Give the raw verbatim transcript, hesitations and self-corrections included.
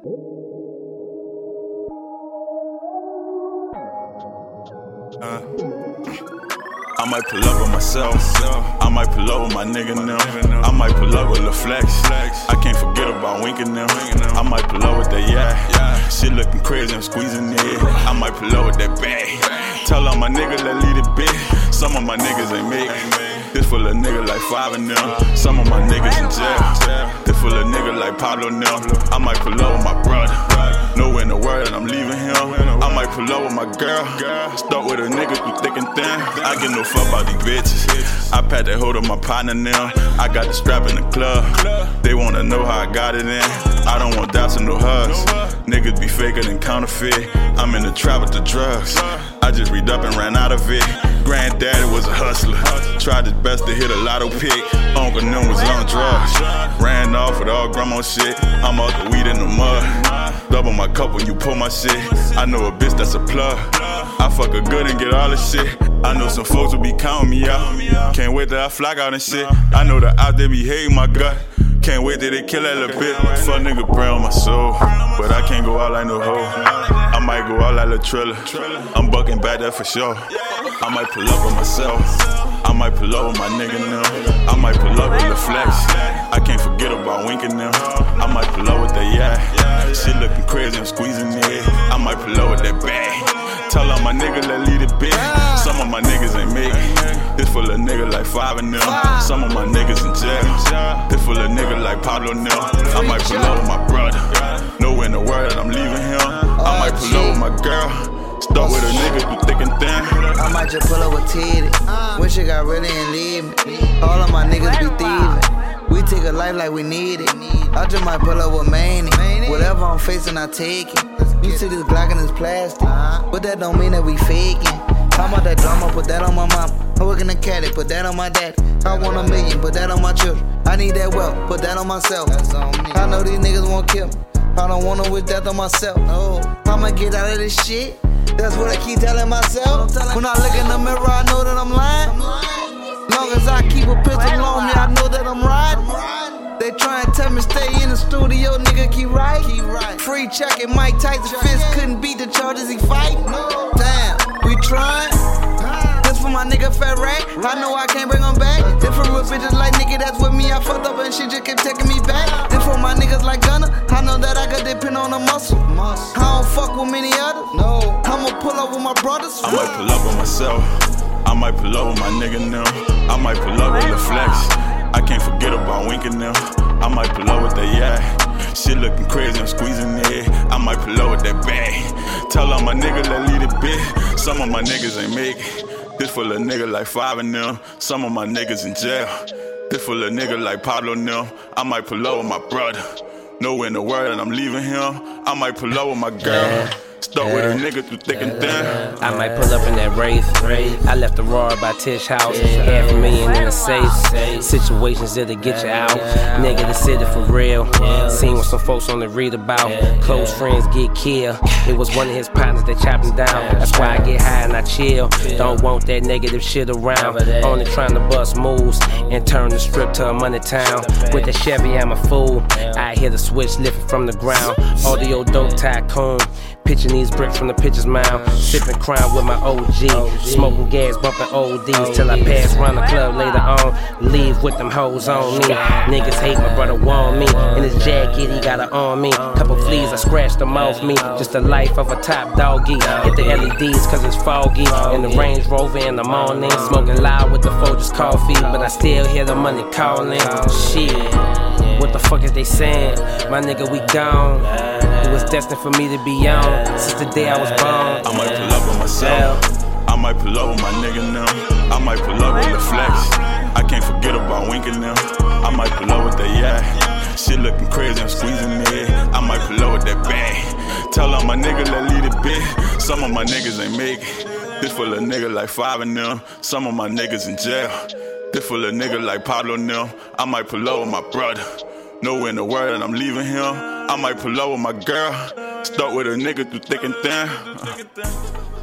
Uh, I might pull up on myself. I might pull up with my nigga now. I might pull up with Lil Flex. I can't forget about winking them. I might pull up with that yeah. Shit looking crazy, I'm squeezing it. I might pull up with that bag. Tell all my niggas let lead it big. Some of my niggas ain't make. This full of niggas like five of them. Some of my niggas in jail. This full of niggas like Pablo now. I might pull up with my brother. Nowhere in the world and I'm leaving him. I might pull up with my girl. Stuck with a nigga through thick and thin. I get no fuck about these bitches. I pat that hold of my partner now. I got the strap in the club. They wanna know how I got it in. I don't want doubts and no hugs. Niggas be faker than counterfeit. I'm in the trap with the drugs. I just read up and ran out of it. Granddaddy was a hustler. Tried his best to hit a lotto pick. Uncle Nim was on drugs. Ran off with all grandma shit. I'm out the weed in the mud. Double my cup when you pull my shit. I know a bitch that's a plug. I fuck her good and get all the shit. I know some folks will be counting me out. Can't wait till I flag out and shit. I know that out there be hating my gut. Can't wait till they kill that little bitch. Fuck nigga brown my soul. But I can't go out like no hoe. I might go out like Lil Triller. I'm bucking back there for sure. I might pull up on myself. I might pull up with my nigga now. I might pull up with Lil Flex. I can't forget about winking them. I might pull up with that yeah. Shit looking crazy, I'm squeezing it. I might pull up with that bag. Tell all my niggas let lead it big. Some of my niggas ain't make it. This full of niggas like five of them. Some of my niggas in jail. This full of niggas like Pablo now. I might pull up with my brother. Nowhere in the world that I'm leaving him. I might pull up with my girl. Stuck with a nigga through thick and thin. I might just pull up with Teddy. Wish it got ready and leave me. All of my niggas be thieving. We take a life like we need it. I just might pull up with Manny. Whatever I'm facing, I take it. You see this Glock and this plastic, but that don't mean that we faking. How about that drama? Put that on my mom. I'm working the caddy, put that on my dad. I want a million, put that on my children. I need that wealth, put that on myself. I know these niggas won't kill me. I don't want to wish death on myself. I'ma get out of this shit. That's what I keep telling myself. When I look in the mirror, I know that I'm lying. Long as I keep a pistol on me, I know that I'm riding. They try and tell me stay in the studio, nigga, keep right. Free check and Mike Tyson fist couldn't beat the charges he fight. Damn, we trying. This for my nigga Fat Rat. I know I can't bring him back. This for real bitches like nigga that's with me. I fucked up and she just kept taking me back. This for my niggas like Gunna. I know that I could depend on the muscle. I don't fuck with many others. No, I'ma pull up with my brothers. I might pull up on myself. I might pull up with my nigga now. I might pull up with Lil Flex. I can't forget about winking them. I might pull up with that yeah. Shit looking crazy, I'm squeezing it. I might pull up with that bag. Tell all my niggas let lead it big. Some of my niggas ain't make it. This full of niggas like five of them. Some of my niggas in jail. This full of niggas like Pablo now. I might pull up with my brother. Nowhere in the world and I'm leaving him. I might pull up with my girl. Stuck yeah. with a nigga through thick and thin. I might pull up in that Wraith. I left the raw by Tish House. Half a million in a safe. Situations that'll get you out. Nigga, the city for real. Seen what some folks on the read about. Close friends get killed. It was one of his partners that chopped him down. That's why I get high and I chill. Don't want that negative shit around. Only trying to bust moves and turn the strip to a money town. With the Chevy, I'm a fool. I hear the switch lifting from the ground. Audio dope tycoon. Pitching these bricks from the pitcher's mound. Sipping Crown with my O G. Smoking gas, bumping O Ds. Till I pass round the club later on. Leave with them hoes on me. Niggas hate my brother want me. In his jacket, he got it on me. Couple fleas, I scratched them off me. Just the life of a top doggy. Hit the L E Ds cause it's foggy. In the Range Rover in the morning. Smoking loud with the Folgers coffee. But I still hear the money calling. Shit. What the fuck is they saying? My nigga, we gone. It was destined for me to be on since the day I was born. I might pull up on myself. I might pull up with my nigga now. I might pull up with Lil Flex. I can't forget about winking them. I might pull up with that yeah. Shit looking crazy, I'm squeezing it. I might pull up with that bag. Tell all my niggas let lead it big. Some of my niggas ain't make it. This full of niggas like five of them. Some of my niggas in jail. This full of niggas like Pablo now. I might pull up with my brother. Nowhere in the world and I'm leaving him. I might pull up with my girl. Stuck with a nigga through thick and thin.